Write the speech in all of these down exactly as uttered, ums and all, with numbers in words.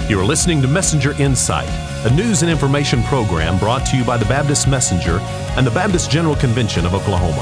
You are listening to Messenger Insight, a news and information program brought to you by the Baptist Messenger and the Baptist General Convention of Oklahoma.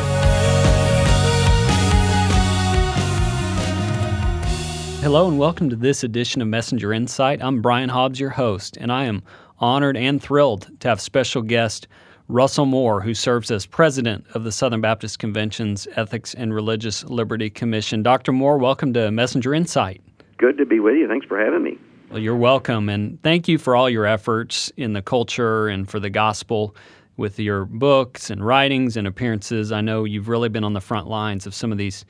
Hello and welcome to this edition of Messenger Insight. I'm Brian Hobbs, your host, and I am honored and thrilled to have special guest Russell Moore, who serves as president of the Southern Baptist Convention's Ethics and Religious Liberty Commission. Doctor Moore, welcome to Messenger Insight. Good to be with you. Thanks for having me. Well, you're welcome, and thank you for all your efforts in the culture and for the gospel with your books and writings and appearances. I know you've really been on the front lines of some of these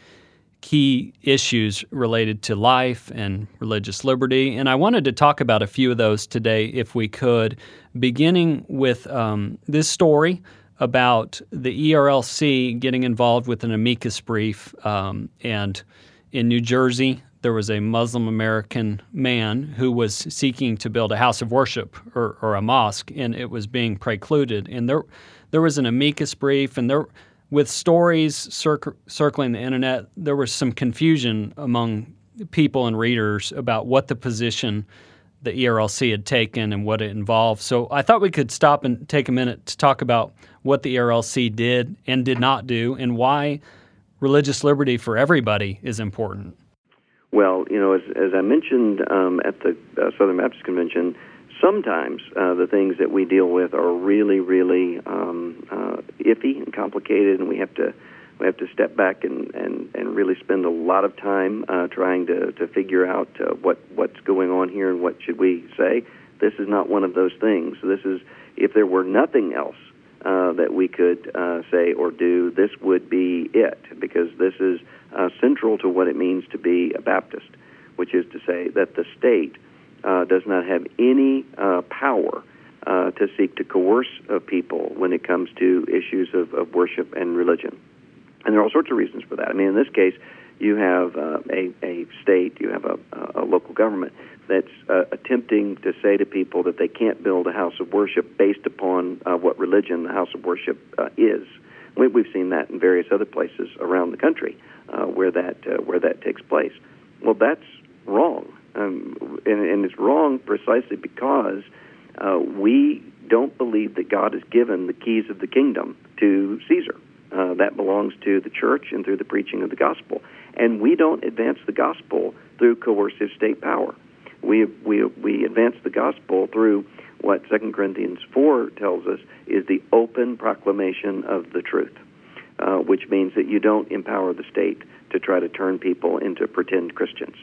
key issues related to life and religious liberty, and I wanted to talk about a few of those today, if we could, beginning with um, this story about the E R L C getting involved with an amicus brief, um, and in New Jersey, there was a Muslim American man who was seeking to build a house of worship or, or a mosque, and it was being precluded. And there, there was an amicus brief, and there, with stories circ- circling the internet, there was some confusion among people and readers about what the position the E R L C had taken and what it involved. So I thought we could stop and take a minute to talk about what the E R L C did and did not do, and why religious liberty for everybody is important. Well, you know, as, as I mentioned um, at the uh, Southern Baptist Convention, sometimes uh, the things that we deal with are really, really um, uh, iffy and complicated, and we have to we have to step back and, and, and really spend a lot of time uh, trying to, to figure out uh, what what's going on here and what should we say. This is not one of those things. This is, if there were nothing else uh, that we could uh, say or do, this would be it, because this is Uh, central to what it means to be a Baptist, which is to say that the state uh, does not have any uh, power uh, to seek to coerce uh, people when it comes to issues of, of worship and religion. And there are all sorts of reasons for that. I mean, in this case, you have uh, a, a state, you have a, a local government that's uh, attempting to say to people that they can't build a house of worship based upon uh, what religion the house of worship uh, is. We, we've seen that in various other places around the country. Uh, where that uh, where that takes place. Well, that's wrong, um, and, and it's wrong precisely because uh, we don't believe that God has given the keys of the kingdom to Caesar. Uh, that belongs to the church and through the preaching of the gospel. And we don't advance the gospel through coercive state power. We we we advance the gospel through what Second Corinthians four tells us is the open proclamation of the truth. Uh, which means that you don't empower the state to try to turn people into pretend Christians.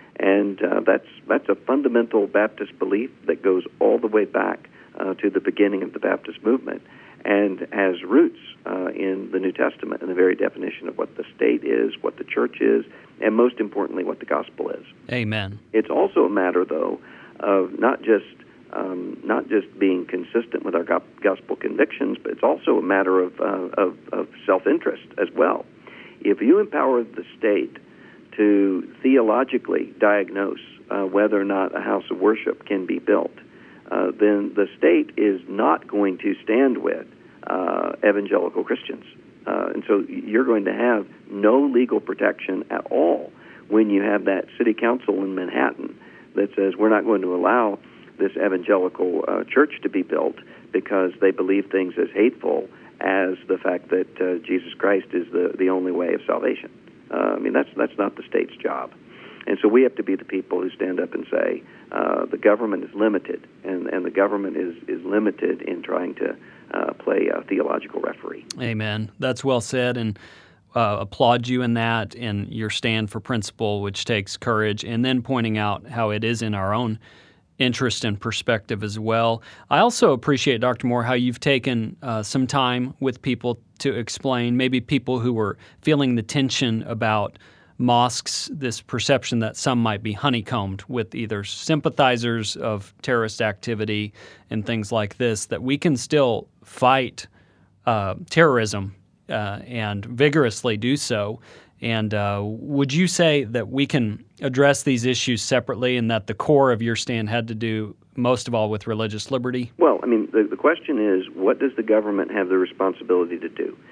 And uh, that's that's a fundamental Baptist belief that goes all the way back uh, to the beginning of the Baptist movement and has roots uh, in the New Testament and the very definition of what the state is, what the church is, and most importantly, what the gospel is. Amen. It's also a matter, though, of not just Um, not just being consistent with our gospel convictions, but it's also a matter of, uh, of, of self-interest as well. If you empower the state to theologically diagnose uh, whether or not a house of worship can be built, uh, then the state is not going to stand with uh, evangelical Christians. Uh, and so you're going to have no legal protection at all when you have that city council in Manhattan that says we're not going to allow this evangelical uh, church to be built because they believe things as hateful as the fact that uh, Jesus Christ is the, the only way of salvation. Uh, I mean, that's that's not the state's job. And so we have to be the people who stand up and say uh, the government is limited, and, and the government is, is limited in trying to uh, play a theological referee. Amen. That's well said, and uh, applaud you in that and your stand for principle, which takes courage, and then pointing out how it is in our own interest and perspective as well. I also appreciate, Doctor Moore, how you've taken uh, some time with people to explain, maybe people who were feeling the tension about mosques, this perception that some might be honeycombed with either sympathizers of terrorist activity and things like this, that we can still fight uh, terrorism uh, and vigorously do so. And uh, would you say that we can address these issues separately, and that the core of your stand had to do most of all with religious liberty? Well, I mean, the, the question is, what does the government have the responsibility to do?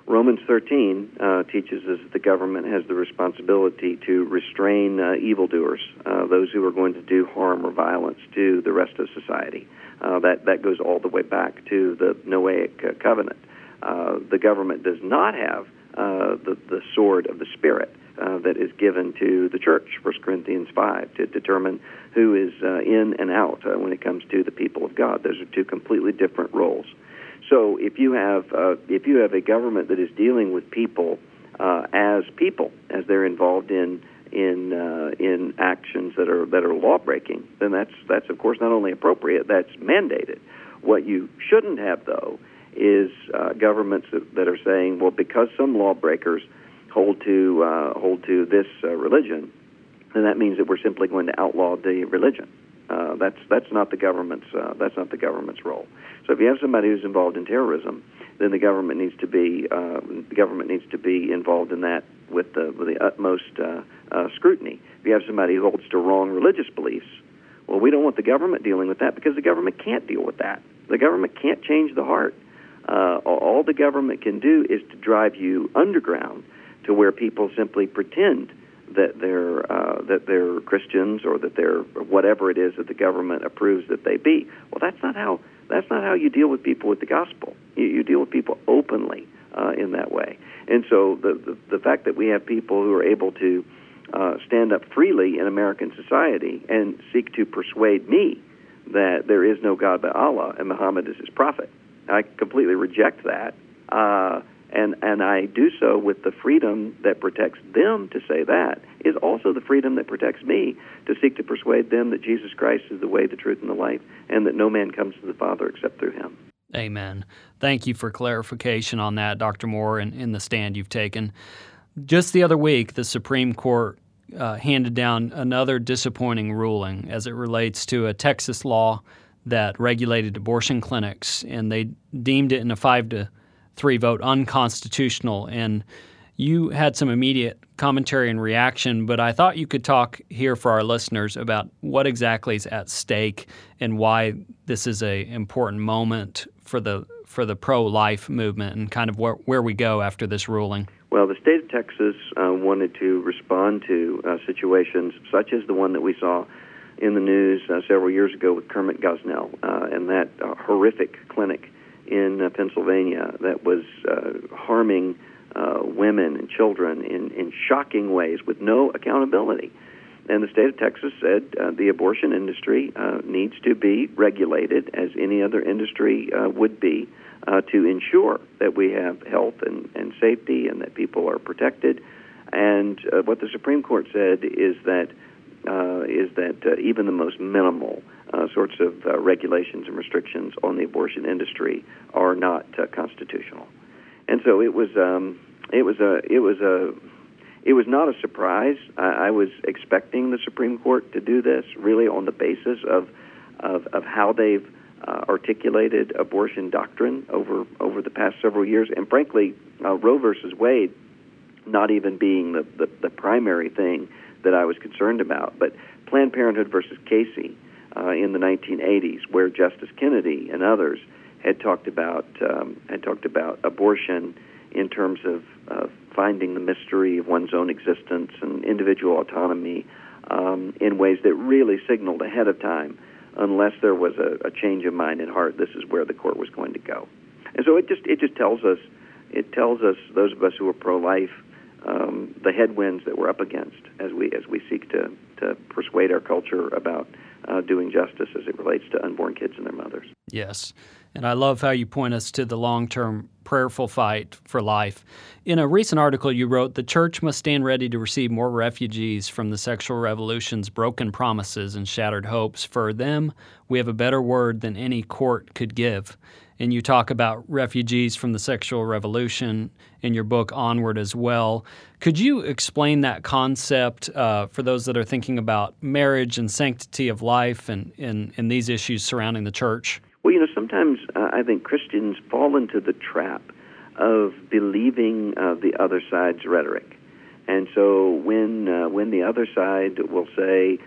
Romans thirteen uh, teaches us that the government has the responsibility to restrain uh, evildoers, uh, those who are going to do harm or violence to the rest of society. Uh, that, that goes all the way back to the Noahic uh, covenant. Uh, the government does not have uh, the, the sword of the Spirit uh, that is given to the church, First Corinthians five, to determine who is uh, in and out uh, when it comes to the people of God. Those are two completely different roles. So if you have uh, if you have a government that is dealing with people uh, as people, as they're involved in in uh, in actions that are that are law breaking, then that's that's of course not only appropriate, that's mandated. What you shouldn't have, though, is uh, governments that are saying, well, because some lawbreakers hold to uh, hold to this uh, religion, then that means that we're simply going to outlaw the religion. Uh, that's that's not the government's uh, that's not the government's role. So if you have somebody who's involved in terrorism, then the government needs to be uh, the government needs to be involved in that with the with the utmost uh, uh, scrutiny. If you have somebody who holds to wrong religious beliefs, well, we don't want the government dealing with that because the government can't deal with that. The government can't change the heart. Uh, all the government can do is to drive you underground to where people simply pretend that they're uh, that they're Christians or that they're whatever it is that the government approves that they be. Well, that's not how that's not how you deal with people with the gospel. You, you deal with people openly uh, in that way. And so the, the the fact that we have people who are able to uh, stand up freely in American society and seek to persuade me that there is no God but Allah and Muhammad is his prophet, I completely reject that. Uh, And and I do so with the freedom that protects them to say that is also the freedom that protects me to seek to persuade them that Jesus Christ is the way, the truth, and the life, and that no man comes to the Father except through him. Amen. Thank you for clarification on that, Doctor Moore, and in the stand you've taken. Just the other week, the Supreme Court uh, handed down another disappointing ruling as it relates to a Texas law that regulated abortion clinics, and they deemed it in a five to three vote unconstitutional. And you had some immediate commentary and reaction, but I thought you could talk here for our listeners about what exactly is at stake and why this is a important moment for the for the pro-life movement and kind of where, where we go after this ruling. Well, the state of Texas uh, wanted to respond to uh, situations such as the one that we saw in the news uh, several years ago with Kermit Gosnell uh, and that uh, horrific clinic in uh, Pennsylvania that was uh, harming uh, women and children in, in shocking ways with no accountability. And the state of Texas said uh, the abortion industry uh, needs to be regulated as any other industry uh, would be uh, to ensure that we have health and, and safety and that people are protected. And uh, what the Supreme Court said is that uh, is that uh, even the most minimal Uh, sorts of uh, regulations and restrictions on the abortion industry are not uh, constitutional, and so it was. Um, it was a. It was a. It was not a surprise. I, I was expecting the Supreme Court to do this, really on the basis of of, of how they've uh, articulated abortion doctrine over over the past several years, and frankly, uh, Roe versus Wade, not even being the, the the primary thing that I was concerned about, but Planned Parenthood versus Casey. Uh, in the nineteen eighties, where Justice Kennedy and others had talked about um, had talked about abortion in terms of uh, finding the mystery of one's own existence and individual autonomy um, in ways that really signaled ahead of time, unless there was a, a change of mind and heart, this is where the court was going to go. And so it just it just tells us it tells us those of us who are pro-life um, the headwinds that we're up against as we as we seek to to persuade our culture about Uh, doing justice as it relates to unborn kids and their mothers. Yes, and I love how you point us to the long-term prayerful fight for life. In a recent article you wrote, the church must stand ready to receive more refugees from the sexual revolution's broken promises and shattered hopes. For them, we have a better word than any court could give. And you talk about refugees from the sexual revolution in your book Onward as well. Could you explain that concept uh, for those that are thinking about marriage and sanctity of life and, and, and these issues surrounding the church? Well, you know, sometimes uh, I think Christians fall into the trap of believing uh, the other side's rhetoric. And so when uh, when the other side will say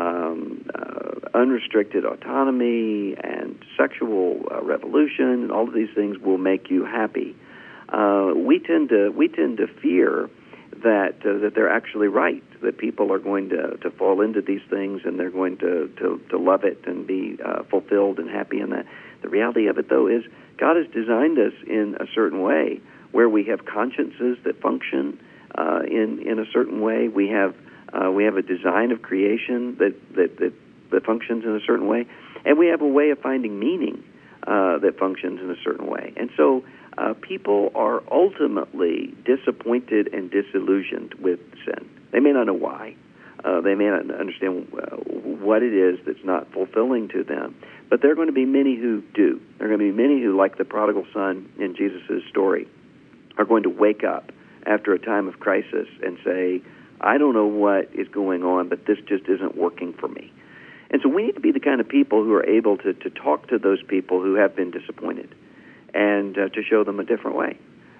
um, uh, unrestricted autonomy and sexual uh, revolution and all of these things will make you happy, uh, we tend to we tend to fear that uh, that they're actually right, that people are going to, to fall into these things and they're going to, to, to love it and be uh, fulfilled and happy in that. The reality of it, though, is God has designed us in a certain way where we have consciences that function uh, in in a certain way. We have uh, we have a design of creation that, that, that, that functions in a certain way, and we have a way of finding meaning uh, that functions in a certain way. And so uh, people are ultimately disappointed and disillusioned with sin. They may not know why. Uh, they may not understand uh, what it is that's not fulfilling to them. But there are going to be many who do. There are going to be many who, like the prodigal son in Jesus' story, are going to wake up after a time of crisis and say, I don't know what is going on, but this just isn't working for me. And so we need to be the kind of people who are able to, to talk to those people who have been disappointed and uh, to show them a different way.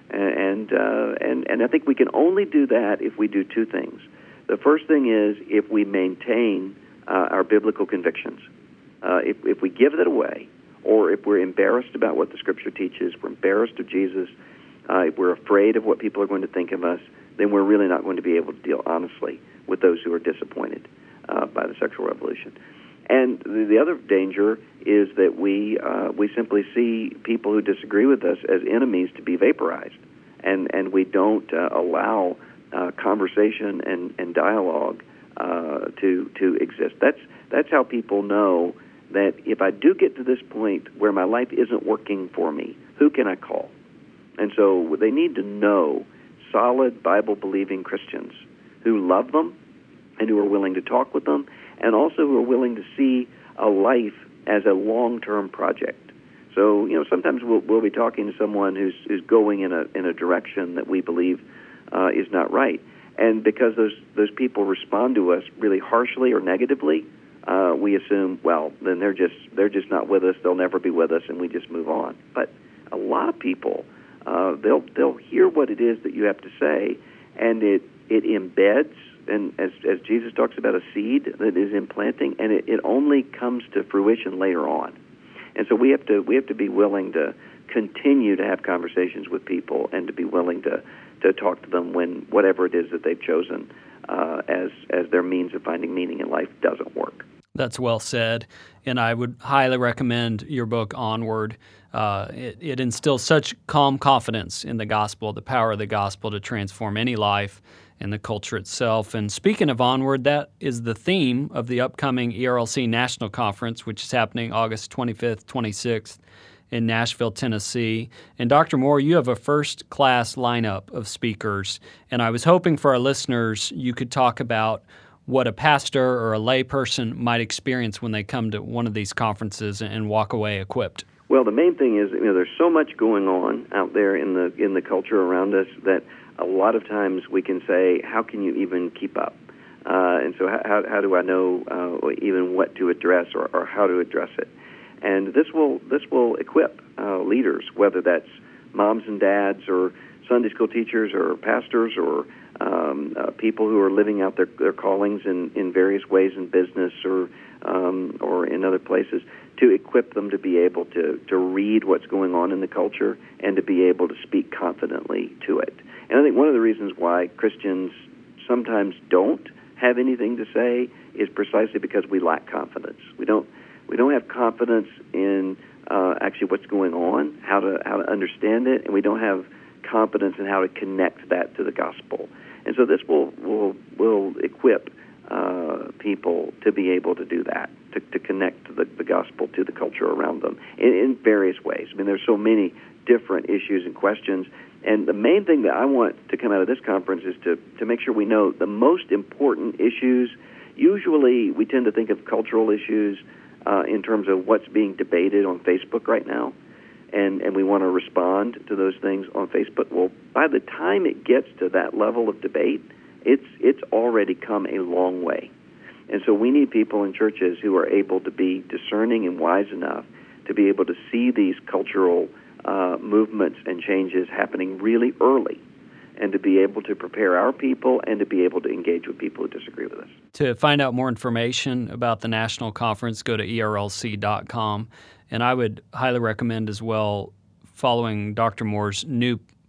And, uh, and, and I think we can only do that if we do two things. The first thing is if we maintain uh, our biblical convictions. Uh, if, if we give that away, or if we're embarrassed about what the Scripture teaches, we're embarrassed of Jesus, uh, if we're afraid of what people are going to think of us, then we're really not going to be able to deal honestly with those who are disappointed uh, by the sexual revolution. And the, the other danger is that we uh, we simply see people who disagree with us as enemies to be vaporized, and, and we don't uh, allow uh, conversation and, and dialogue uh, to to exist. That's that's how people know that if I do get to this point where my life isn't working for me, who can I call? And so they need to know solid Bible-believing Christians who love them and who are willing to talk with them, and also who are willing to see a life as a long-term project. So, you know, sometimes we'll, we'll be talking to someone who's, who's going in a in a direction that we believe uh, is not right. And because those, those people respond to us really harshly or negatively, Uh, we assume, well, then they're just they're just not with us. They'll never be with us, and we just move on. But a lot of people, uh, they'll they'll hear what it is that you have to say, and it it embeds. And as as Jesus talks about a seed that is implanting, and it, it only comes to fruition later on. And so we have to we have to be willing to continue to have conversations with people, and to be willing to to talk to them when whatever it is that they've chosen uh, as as their means of finding meaning in life doesn't work. That's well said, and I would highly recommend your book, Onward. Uh, it, it instills such calm confidence in the gospel, the power of the gospel to transform any life and the culture itself. And speaking of Onward, that is the theme of the upcoming E R L C National Conference, which is happening August twenty-fifth, twenty-sixth in Nashville, Tennessee. And Doctor Moore, you have a first-class lineup of speakers, and I was hoping for our listeners you could talk about what a pastor or a lay person might experience when they come to one of these conferences and walk away equipped. Well, the main thing is, you know, there's so much going on out there in the in the culture around us that a lot of times we can say, how can you even keep up? Uh, and so how, how do I know uh, even what to address or, or how to address it? And this will this will equip uh, leaders, whether that's moms and dads or Sunday school teachers or pastors or um, uh, people who are living out their, their callings in, in various ways in business or um, or in other places, to equip them to be able to, to read what's going on in the culture and to be able to speak confidently to it. And I think one of the reasons why Christians sometimes don't have anything to say is precisely because we lack confidence. We don't we don't have confidence in uh, actually what's going on, how to how to understand it, and we don't have confidence in how to connect that to the gospel. And so this will will will equip uh, people to be able to do that, to, to connect the, the gospel to the culture around them in, in various ways. I mean, there's so many different issues and questions. And the main thing that I want to come out of this conference is to, to make sure we know the most important issues. Usually we tend to think of cultural issues uh, in terms of what's being debated on Facebook right now, and, and we want to respond to those things on Facebook. Well, by the time it gets to that level of debate, it's it's already come a long way. And so we need people in churches who are able to be discerning and wise enough to be able to see these cultural uh, movements and changes happening really early, and to be able to prepare our people and to be able to engage with people who disagree with us. To find out more information about the national conference, go to E R L C dot com. And I would highly recommend as well following Doctor Moore's new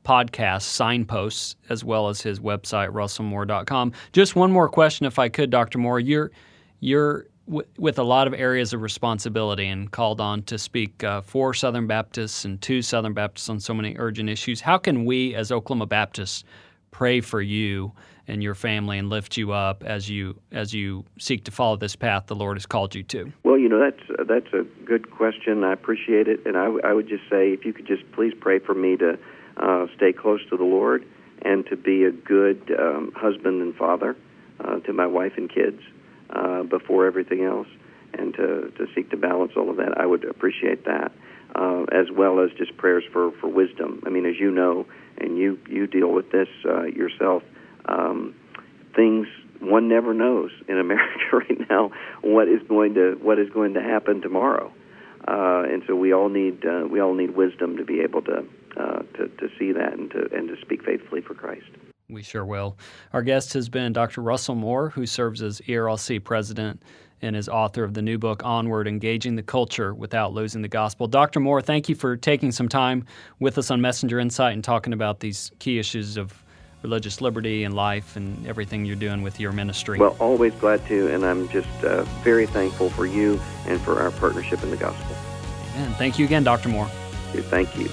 podcast signposts, as well as his website, russell moore dot com. Just one more question, if I could, Doctor Moore. You're, you're w- with a lot of areas of responsibility and called on to speak uh, for Southern Baptists and to Southern Baptists on so many urgent issues. How can we, as Oklahoma Baptists, pray for you and your family and lift you up as you as you seek to follow this path the Lord has called you to? Well, you know, that's that's a good question. I appreciate it. And I, w- I would just say, if you could just please pray for me to uh, stay close to the Lord and to be a good um, husband and father uh, to my wife and kids uh, before everything else, and to, to seek to balance all of that. I would appreciate that, uh, as well as just prayers for, for wisdom. I mean, as you know, and you, you deal with this uh, yourself, Um, things one never knows in America right now what is going to what is going to happen tomorrow, uh, and so we all need uh, we all need wisdom to be able to, uh, to to see that and to and to speak faithfully for Christ. We sure will. Our guest has been Doctor Russell Moore, who serves as E R L C president and is author of the new book, Onward, Engaging the Culture Without Losing the Gospel. Doctor Moore, thank you for taking some time with us on Messenger Insight and talking about these key issues of religious liberty and life and everything you're doing with your ministry. Well, always glad to, and I'm just uh, very thankful for you and for our partnership in the gospel. Amen. Thank you again, Doctor Moore. Thank you.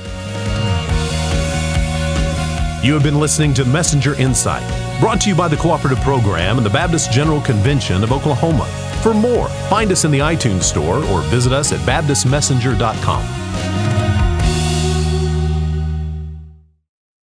You have been listening to Messenger Insight, brought to you by the Cooperative Program and the Baptist General Convention of Oklahoma. For more, find us in the iTunes Store or visit us at baptist messenger dot com.